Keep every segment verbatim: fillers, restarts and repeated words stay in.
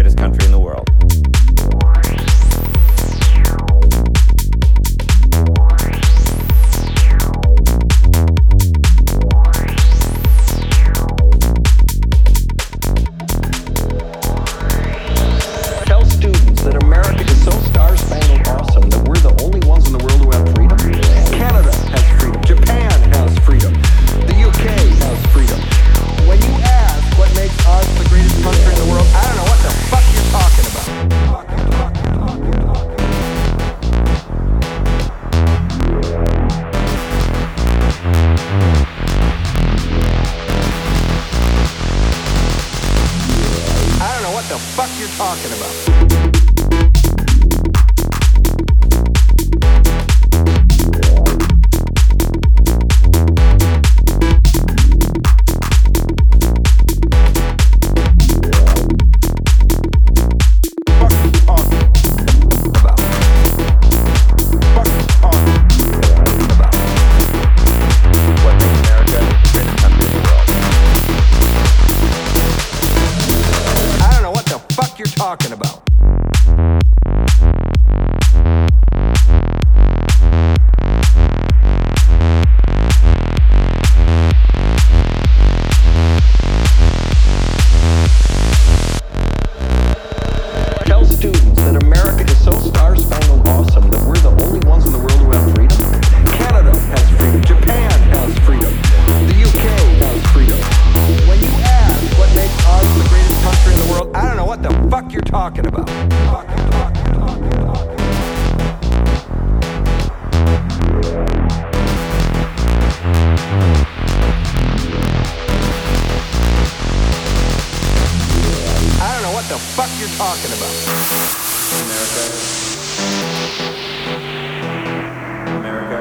greatest country in the world. Tell students that America is so star-spangled awesome that we're the only ones in the world who have freedom. Canada has freedom. Japan has freedom. The U K has freedom. When you ask what makes us the greatest country in the world, I don't know what the fuck you're talking about. I don't know what the fuck you're talking about. You're talking about. Tell students that America is so star-spangled awesome that we're the only ones in the world who have freedom. Canada has freedom. Japan has freedom. The U K has freedom. When you ask what makes us the greatest country in the world, I don't know what the fuck you're talking about. I don't know what the fuck you're talking about. America. America.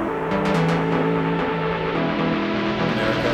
America.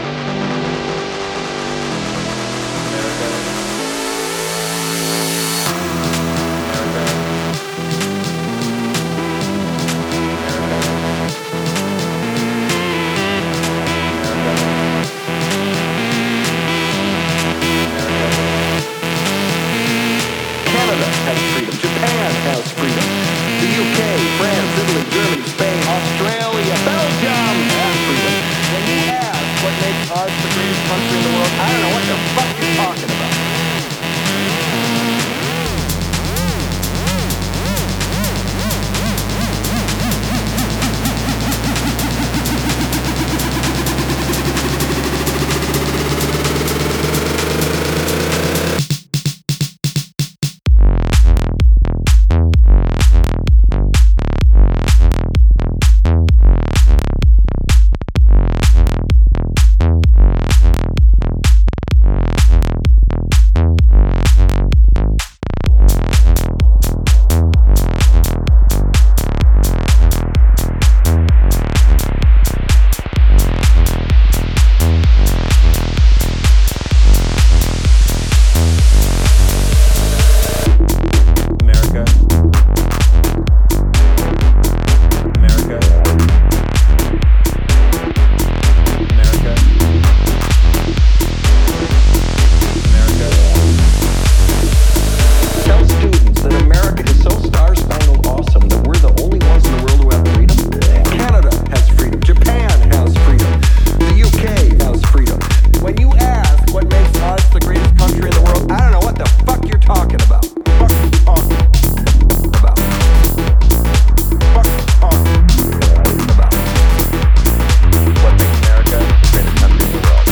Has freedom. Japan has freedom. The U K, France, Italy, Germany, Spain, Australia, Belgium has freedom. When you ask what makes us the greatest country in the world, I don't know what the fuck you're talking about.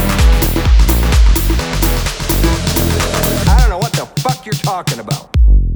You're talking about.